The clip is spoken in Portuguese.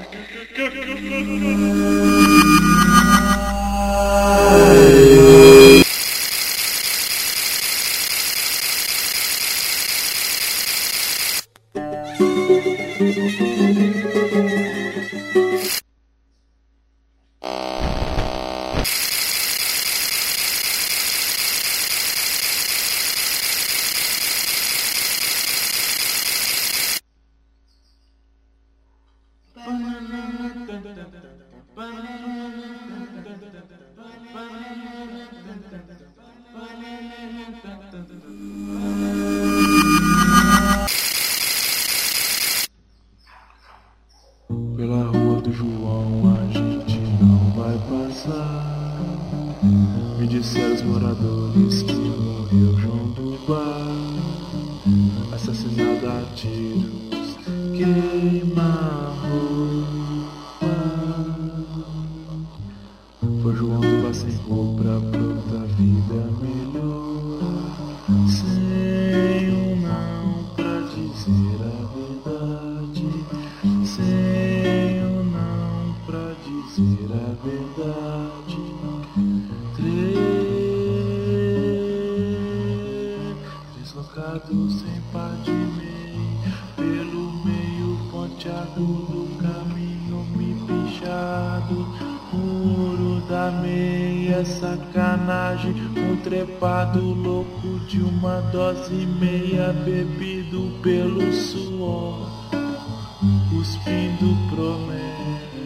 Pela rua do João a gente não vai passar. Me disseram os moradores que morreu João do Bar, assassinado a tiros, queima a roupa. Foi João do Bar sem roupa pra outra vida melhor, sem um não pra dizer a verdade, sem um não pra dizer a verdade. Deslocados sem par de meio, pelo meio ponteado, caminho me pichado, muro da meia, sacanagem, um trepado louco de uma dose e meia, bebido pelo suor, cuspindo promessa.